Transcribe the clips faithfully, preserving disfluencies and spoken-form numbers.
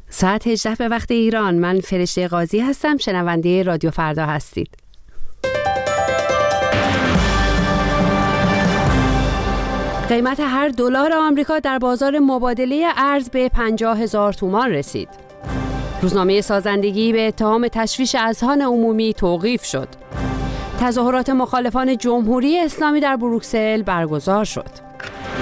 ساعت هجده به وقت ایران. من فرشته قاضی هستم. شنونده رادیو فردا هستید. قیمت هر دلار آمریکا در بازار مبادله ارز به پنجاه هزار تومان رسید. روزنامه سازندگی به اتهام تشویش اذهان عمومی توقیف شد. تظاهرات مخالفان جمهوری اسلامی در بروکسل برگزار شد.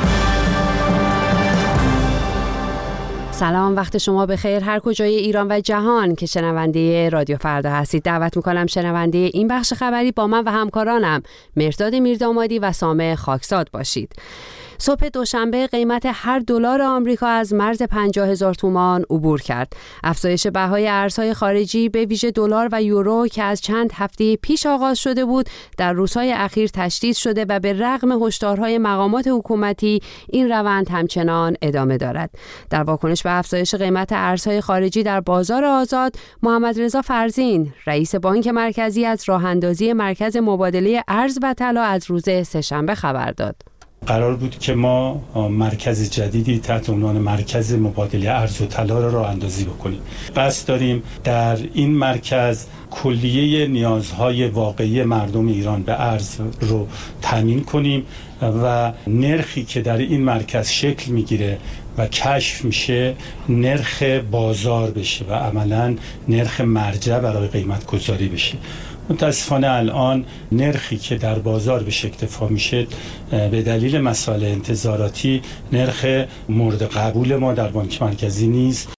سلام، وقت شما بخیر هر کجای ایران و جهان که شنونده رادیو فردا هستید. دعوت میکنم شنونده این بخش خبری با من و همکارانم مرداد میردامادی و سامع خاکزاد باشید. صبح دوشنبه قیمت هر دلار آمریکا از مرز پنجاه هزار تومان عبور کرد. افزایش بهای ارزهای خارجی به ویژه دلار و یورو که از چند هفته پیش آغاز شده بود، در روزهای اخیر تشدید شده و به رغم هشدارهای مقامات حکومتی این روند همچنان ادامه دارد. در واکنش به افزایش قیمت ارزهای خارجی در بازار آزاد، محمد رضا فرزین، رئیس بانک مرکزی، از راه‌اندازی مرکز مبادله ارز و طلا از روز سه‌شنبه خبر داد. قرار بود که ما مرکز جدیدی تحت عنوان مرکز مبادله ارز و طلا را راه اندازی بکنیم. قصد داریم در این مرکز کلیه نیازهای واقعی مردم ایران به ارز رو تامین کنیم و نرخی که در این مرکز شکل میگیره و کشف میشه نرخ بازار بشه و عملاً نرخ مرجع برای قیمت گذاری بشه. متاسفانه الان نرخی که در بازار به اکتفا میشه به دلیل مسائل انتظاراتی نرخ مورد قبول ما در بانک مرکزی نیست.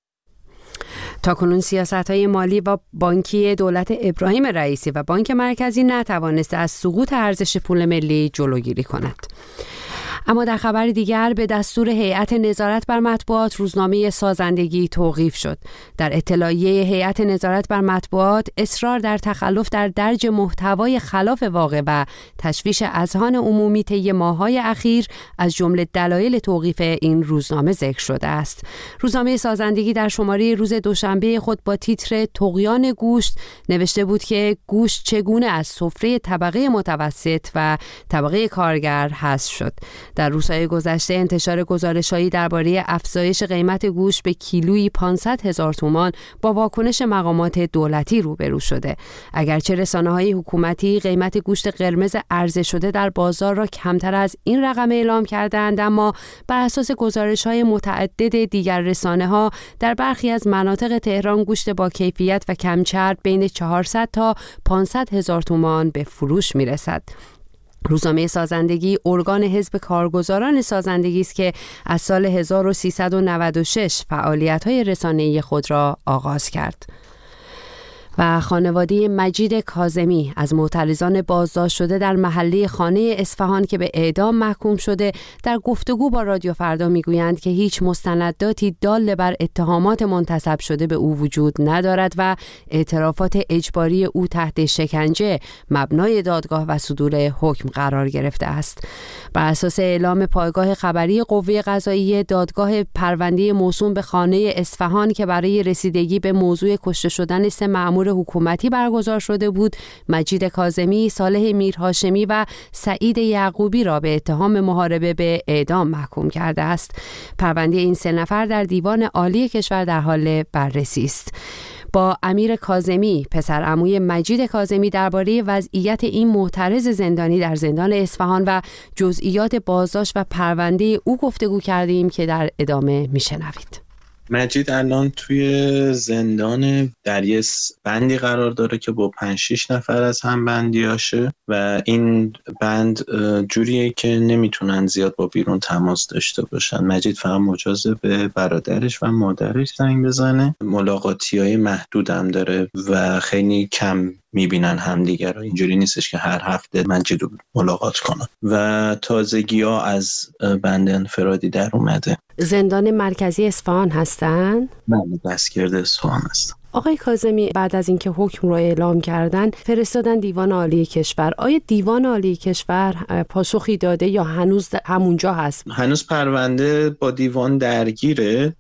تاکنون سیاست‌های مالی و بانکی دولت ابراهیم رئیسی و بانک مرکزی نتوانسته از سقوط ارزش پول ملی جلوگیری کند. اما در خبر دیگر، به دستور هیئت نظارت بر مطبوعات روزنامه سازندگی توقیف شد. در اطلاعیه هیئت نظارت بر مطبوعات، اصرار در تخلف در درج محتوای خلاف واقع و تشویش اذهان عمومی طی ماه‌های اخیر از جمله دلایل توقیف این روزنامه ذکر شده است. روزنامه سازندگی در شماره روز دوشنبه خود با تیتر طغیان گوشت نوشته بود که گوشت چگونه از سفره طبقه متوسط و طبقه کارگر حذف شد. در روزهای گذشته انتشار گزارش‌هایی درباره افزایش قیمت گوشت به کیلویی پانصد هزار تومان با واکنش مقامات دولتی روبرو شده. اگرچه رسانه‌های حکومتی قیمت گوشت قرمز عرضه شده در بازار را کمتر از این رقم اعلام کردند، اما بر اساس گزارش‌های متعدد دیگر رسانه‌ها در برخی از مناطق تهران گوشت با کیفیت و کم چرب بین چهارصد تا پانصد هزار تومان به فروش می‌رسد. روزنامه سازندگی ارگان حزب کارگزاران سازندگی است که از سال هزار و سیصد و نود و شش فعالیت‌های رسانه‌ای خود را آغاز کرد. و خانواده مجید کاظمی از معترضان بازداشت شده در محله خانه اصفهان که به اعدام محکوم شده در گفتگو با رادیو فردا میگویند که هیچ مستنداتی دال بر اتهامات منتسب شده به او وجود ندارد و اعترافات اجباری او تحت شکنجه مبنای دادگاه و صدور حکم قرار گرفته است. بر اساس اعلام پایگاه خبری قوه قضاییه، دادگاه پرونده موسوم به خانه اصفهان که برای رسیدگی به موضوع کشته شدن سه مأمور حکومتی برگزار شده بود، مجید کاظمی، صالح میرهاشمی و سعید یعقوبی را به اتهام محاربه به اعدام محکوم کرده است. پرونده این سه نفر در دیوان عالی کشور در حال بررسی است. با امیر کاظمی، پسر عموی مجید کاظمی، درباره وضعیت این معترض زندانی در زندان اصفهان و جزئیات بازداشت و پرونده او گفتگو کردیم که در ادامه میشنوید. مجید الان توی زندان در یه بندی قرار داره که با پنج شیش نفر از هم بندیاشه و این بند جوریه که نمیتونن زیاد با بیرون تماس داشته باشن. مجید فقط مجازه به برادرش و مادرش زنگ بزنه. ملاقاتیای محدود هم داره و خیلی کم میبینن همدیگر رو. اینجوری نیستش که هر هفته مجید رو ملاقات کنن و تازگی ها از بند انفرادی در اومده. زندان مرکزی اصفهان هستن؟ بله، دستگرد اصفهان هستن. آقای کاظمی، بعد از اینکه حکم رو اعلام کردن فرستادن دیوان عالی کشور. آیا دیوان عالی کشور پاسخی داده یا هنوز همونجا هست؟ هنوز پرونده با دیوان درگیره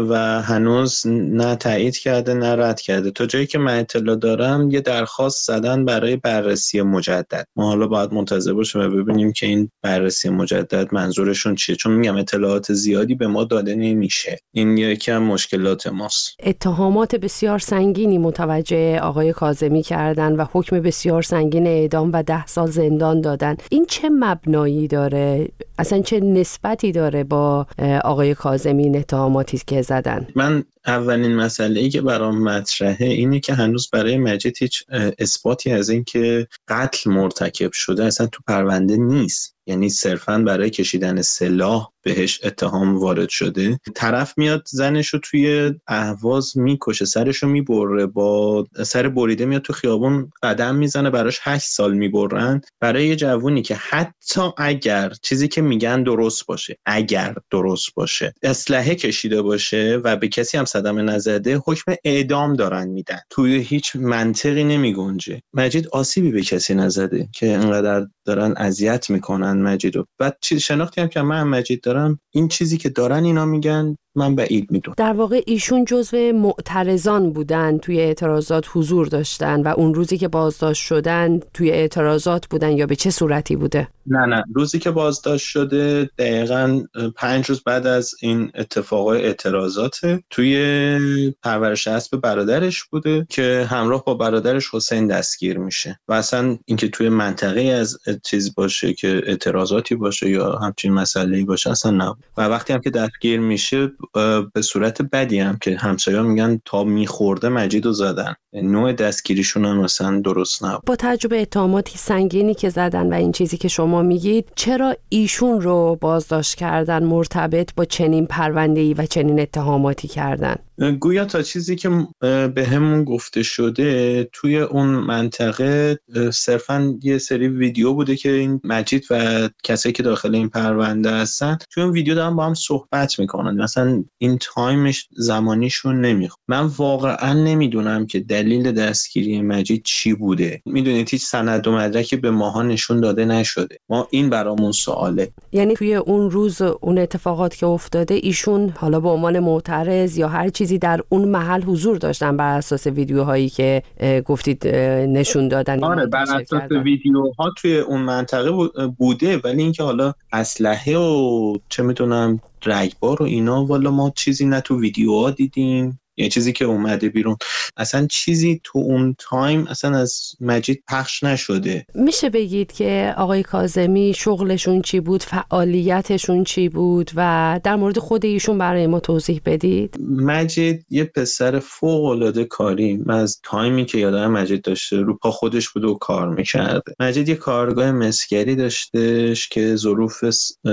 و هنوز نه تایید کرده نه رد کرده. تا جایی که من اطلاع دارم یه درخواست زدن برای بررسی مجدد. ما حالا باید منتظر باشیم و ببینیم که این بررسی مجدد منظورشون چیه، چون میگم اطلاعات زیادی به ما داده نمیشه. این یکی از مشکلات ماست. اتهامات بسیار سنگینی متوجه آقای کاظمی کردن و حکم بسیار سنگین اعدام و ده سال زندان دادن. این چه مبنایی داره؟ اصلا چه نسبتی داره با آقای کاظمی این اتهاماتی که زدن؟ من اولین مسئله‌ای که برام مطرحه اینه که هنوز برای مجید هیچ اثباتی از این که قتل مرتکب شده اصلا تو پرونده نیست. یعنی صرفاً برای کشیدن سلاح بهش اتهام وارد شده. طرف میاد زنشو توی اهواز میکشه، سرشو میبره، با سر بریده میاد تو خیابون قدم میزنه، براش هشت سال میبرن. برای یه جوونی که حتی اگر چیزی که میگن درست باشه، اگر درست باشه، اسلحه کشیده باشه و به کسی هم صدمه نزده، حکم اعدام دارن میدن. توی هیچ منطقی نمیگنجه. مجید آسیبی به کسی نزده که اینقدر دارن اذیت میکنن مجیدو. بعد چیز شناختی هم که من مجید دارم، این چیزی که دارن اینا میگن من بعید میدونم. در واقع ایشون جزو معترضان بودن، توی اعتراضات حضور داشتن و اون روزی که بازداشت شدن توی اعتراضات بودن یا به چه صورتی بوده؟ نه نه روزی که بازداشت شده دقیقاً پنج روز بعد از این اتفاقای اعتراضات توی پرورش اسب برادرش بوده که همراه با برادرش حسین دستگیر میشه و اصلا اینکه توی منطقه از چیز باشه که اعتراضاتی باشه یا همچین مسئله‌ای باشه اصلا نه. و وقتی هم که دستگیر میشه به صورت بدی هم که همسایه‌ها میگن تا میخورده مجیدو زدن. نوع دستگیریشون هم مثلا درست نبود. با تجربه اتهاماتی سنگینی که زدن و این چیزی که شما میگید، چرا ایشون رو بازداشت کردن مرتبط با چنین پرونده‌ای و چنین اتهاماتی کردن؟ گویا تا چیزی که به همون گفته شده توی اون منطقه صرفاً یه سری ویدیو بوده که این مجید و کسایی که داخل این پرونده هستن توی اون ویدیو دارن با هم صحبت میکنن. مثلا این تایمش زمانیشون نمیخواد. من واقعا نمیدونم که دلیل دستگیری مجید چی بوده. میدونید هیچ سند و مدرکی به ماها نشون داده نشده. ما این برامون سواله. یعنی توی اون روز اون اتفاقات که افتاده ایشون حالا به عنوان معترض یا هر چیزی در اون محل حضور داشتن بر اساس ویدیوهایی که گفتید نشون دادن؟ آره بر اساس ویدیوها توی اون منطقه بوده، ولی اینکه حالا اسلحه و چه میدونم رگبار و اینا والا ما چیزی نه تو ویدیوها دیدیم، یه چیزی که اومده بیرون اصلا چیزی تو اون تایم اصلا از مجید پخش نشده. میشه بگید که آقای کاظمی شغلشون چی بود، فعالیتشون چی بود و در مورد خود ایشون برای ما توضیح بدید؟ مجید یه پسر فوق العاده کاری. من از تایمی که یادم مجید داشته رو پا خودش بود و کار میکرده. مجید یه کارگاه مسگری داشتش که ظروف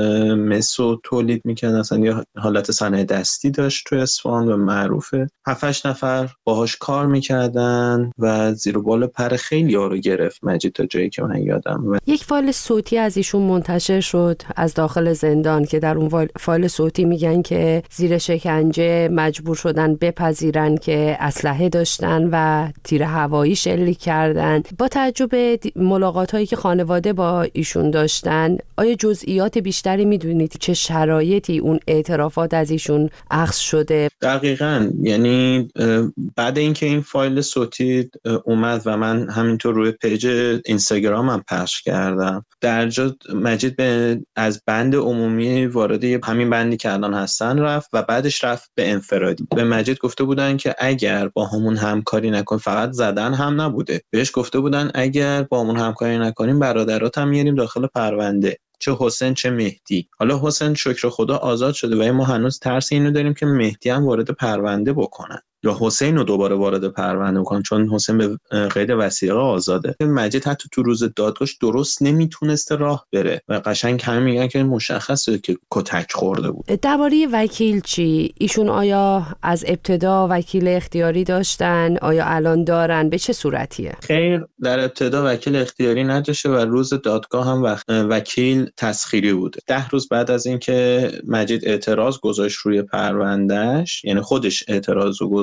مسو تولید میکرد، اصلا یه حالت صنایع دستی داشت تو اصفهان و معروفه. هفتش نفر باهاش کار میکردن و زیر و بال پر خیلی ها رو گرفت مجید تا جایی که من یادم. و یک فایل صوتی از ایشون منتشر شد از داخل زندان که در اون فایل صوتی میگن که زیر شکنجه مجبور شدن بپذیرن که اسلحه داشتن و تیر هوایی شلیک کردن. با تجربه ملاقات هایی که خانواده با ایشون داشتن، آیا جزئیات بیشتری میدونید چه شرایطی اون اعترافات از ایشون اخذ شده؟ دقیقاً، یعنی بعد اینکه این فایل صوتی اومد و من همینطور روی پیج اینستاگرامم پخش کردم، در جا مجید به از بند عمومی وارد همین بندی که الان هستن رفت و بعدش رفت به انفرادی. به مجید گفته بودن که اگر با همون همکاری نکن، فقط زدن هم نبوده، بهش گفته بودن اگر با همون همکاری نکنیم برادرات هم میاریم داخل پرونده، چه حسین چه مهدی. حالا حسین شکر خدا آزاد شده و ما هنوز ترس اینو داریم که مهدی هم وارد پرونده بکنن یا حسین رو دوباره وارد پرونده بکنن، چون حسین به قید وثیقه آزاده. مجید حتی تو روز دادگاه درست نمیتونسته راه بره و قشنگ هم میگن که مشخصه که کتک خورده بود. درباره وکیل چی؟ ایشون آیا از ابتدا وکیل اختیاری داشتن؟ آیا الان دارن؟ به چه صورتیه؟ خیر، در ابتدا وکیل اختیاری نداشته و روز دادگاه هم وکیل تسخیری بوده. ده روز بعد از اینکه مجید اعتراض گذاشت روی پروندهش، یعنی خودش اعتراض گذاشت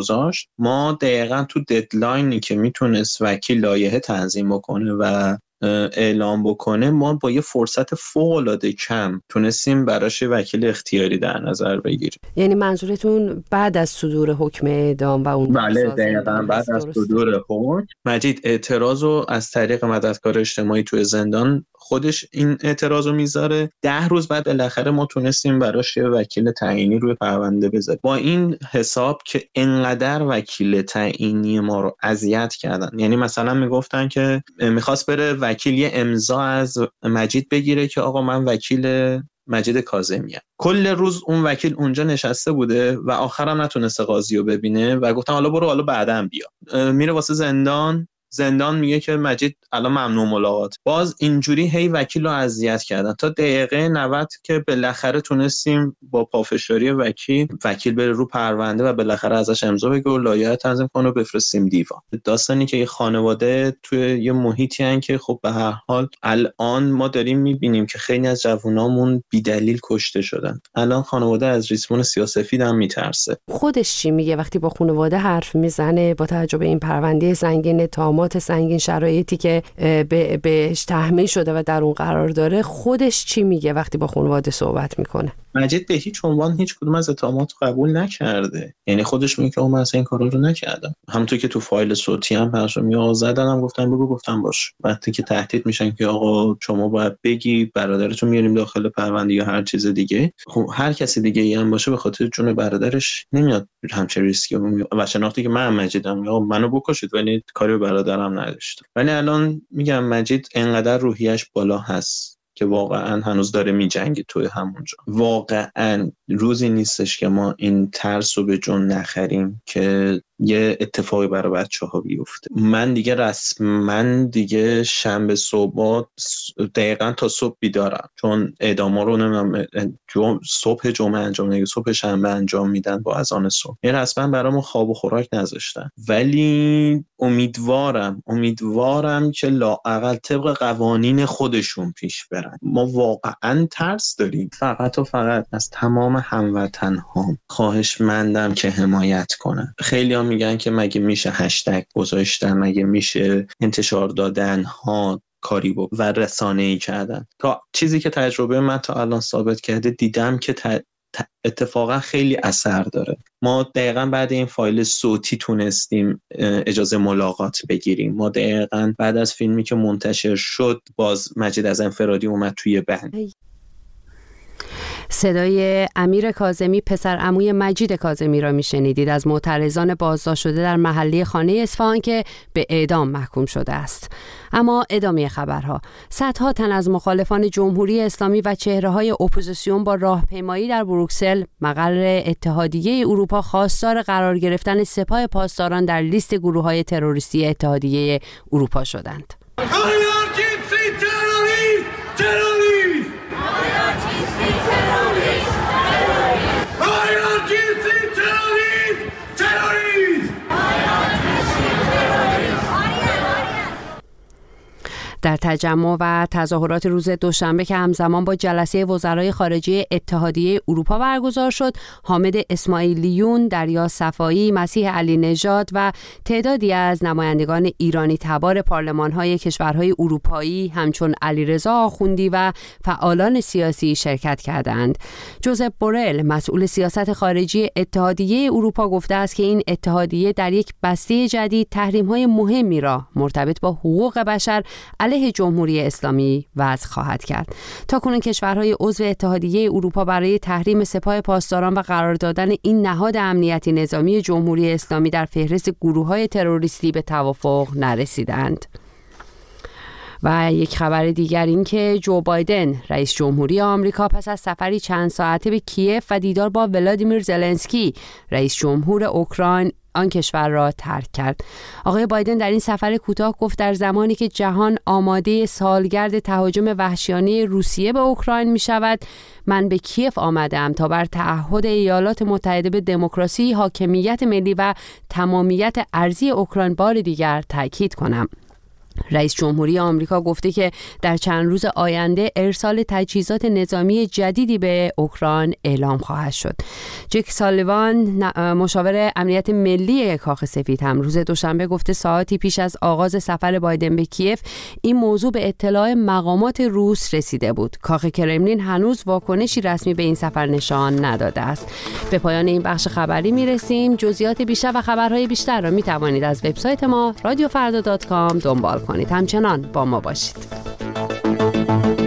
گذاشت. ما دقیقاً تو ددلاینی که میتونست وکیل لایحه تنظیم بکنه و اعلام بکنه، ما با یه فرصت فوق‌العاده کم تونستیم براش وکیل اختیاری در نظر بگیریم. یعنی منظورتون بعد از صدور حکم اعدام و اون بله دقیقاً بعد از صدور حکم مجید اعتراض رو از طریق مددکار اجتماعی توی زندان خودش این اعتراض رو میذاره. ده روز بعد بالاخره ما تونستیم براش یه وکیل تعیینی روی پرونده بذاریم. با این حساب که انقدر وکیل تعیینی ما رو اذیت کردن، یعنی مثلا میگفتن که میخواست بره وکیل یه امضا از مجید بگیره که آقا من وکیل مجید کاظمی ام. کل روز اون وکیل اونجا نشسته بوده و آخرم نتونسته قاضی رو ببینه و گفتن حالا برو حالا بعداً بیا. میره واسه زندان، زندان میگه که مجید الان ممنوع ملاقات. باز اینجوری هی وکیل رو اذیت کردن تا دقیقه نود که بالاخره تونستیم با پافشاری وکیل وکیل بره رو پرونده و بالاخره ازش امضا بگیره و لایحه تنظیم کنه و بفرستیم دیوان. داستانی که یه خانواده توی یه محیطی ان که خب به هر حال الان ما داریم میبینیم که خیلی از جوونامون بی‌دلیل کشته شدن. الان خانواده از ریسمان سیاه‌سفید هم میترسه. خودش چی میگه وقتی با خانواده حرف میزنه با توجه به این پرونده سنگین تامات سنگین شرایطی که به بهش تحمیل شده و در اون قرار داره؟ خودش چی میگه وقتی با خانواده صحبت میکنه؟ مجید به هیچ عنوان هیچ کدوم از اتهامات رو قبول نکرده. یعنی خودش میگه که من اصلا این کارا رو نکردم. همونطور که تو فایل صوتی هم پخش میگه آقا زدنم گفتم بگو گفتم باش. وقتی که تهدید میشن که آقا شما باید بگی برادرتون میاریم داخل پرونده یا هر چیز دیگه، خب هر کسی دیگه ای هم باشه به خاطر جون برادرش نمیاد همچین ریسکی و شناختی که من مجیدم یا منو بکشید ولی کاری به برادرم نداشتم. ولی الان میگم مجید انقدر روحیش بالا هست که واقعا هنوز داره میجنگه توی همونجا. واقعا روزی نیستش که ما این ترس رو به جون نخریم که یه اتفاقی برای بچه ها بیفته. من دیگه رسما دیگه شنبه صبح دقیقا تا صبح بیدارم، چون اعدام رو نمیدونم صبح جمعه انجام میدن، صبح شنبه انجام میدن با اذان صبح. یعنی رسما برامون خواب و خوراک نذاشتن. ولی امیدوارم امیدوارم که لااقل طبق قوانین خودشون پیش برن. ما واقعا ترس داریم. فقط و فقط از تمام هموطن‌هام خواهشمندم که حمایت کنن. خیلی ها میگن که مگه میشه هشتگ گذاشتن، مگه میشه انتشار دادن ها کاری بود و رسانه‌ای کردن. تا چیزی که تجربه من تا الان ثابت کرده دیدم که ت... اتفاقا خیلی اثر داره. ما دقیقاً بعد این فایل صوتی تونستیم اجازه ملاقات بگیریم. ما دقیقاً بعد از فیلمی که منتشر شد باز مجید از انفرادی اومد توی بند. صدای امیر کاظمی پسر عموی مجید کاظمی را میشنیدید از معترضان بازداشت شده در محله خانه اصفهان که به اعدام محکوم شده است. اما ادامه خبرها. صدها تن از مخالفان جمهوری اسلامی و چهره‌های اپوزیسیون با راهپیمایی در بروکسل مقر اتحادیه اروپا خواستار قرار گرفتن سپاه پاسداران در لیست گروه‌های تروریستی اتحادیه اروپا شدند. در تجمع و تظاهرات روز دوشنبه که همزمان با جلسه وزرای خارجه اتحادیه اروپا برگزار شد، حامد اسماعیلیون، دریا صفایی، مسیح علی نژاد و تعدادی از نمایندگان ایرانی تبار پارلمان‌های کشورهای اروپایی همچون علیرضا آخوندی و فعالان سیاسی شرکت کردند. جوزپ بورل، مسئول سیاست خارجی اتحادیه اروپا، گفته است که این اتحادیه در یک بسته جدید تحریم‌های مهمی را مرتبط با حقوق بشر علیه جمهوری اسلامی وضع خواهد کرد. تاکنون کشورهای عضو اتحادیه اروپا برای تحریم سپاه پاسداران و قرار دادن این نهاد امنیتی نظامی جمهوری اسلامی در فهرست گروه‌های تروریستی به توافق نرسیدند. و یک خبر دیگر این که جو بایدن رئیس جمهوری آمریکا پس از سفری چند ساعته به کیف و دیدار با ولادیمیر زلنسکی رئیس جمهور اوکراین آن کشور را ترک کرد. آقای بایدن در این سفر کوتاه گفت در زمانی که جهان آماده سالگرد تهاجم وحشیانه روسیه به اوکراین می شود، من به کیف آمدم تا بر تعهد ایالات متحده به دموکراسی، حاکمیت ملی و تمامیت ارضی اوکراین بار دیگر تاکید کنم. رئیس جمهوری آمریکا گفته که در چند روز آینده ارسال تجهیزات نظامی جدیدی به اوکراین اعلام خواهد شد. جک سالیوان مشاور امنیت ملی کاخ سفید هم روز دوشنبه گفته ساعتی پیش از آغاز سفر بایدن به کیف این موضوع به اطلاع مقامات روس رسیده بود. کاخ کرملین هنوز واکنشی رسمی به این سفر نشان نداده است. به پایان این بخش خبری میرسیم. جزئیات بیشتر و خبرهای بیشتر را می توانید از وبسایت ما رادیو فردا دات کام دنبال کنید. همچنان با ما باشید.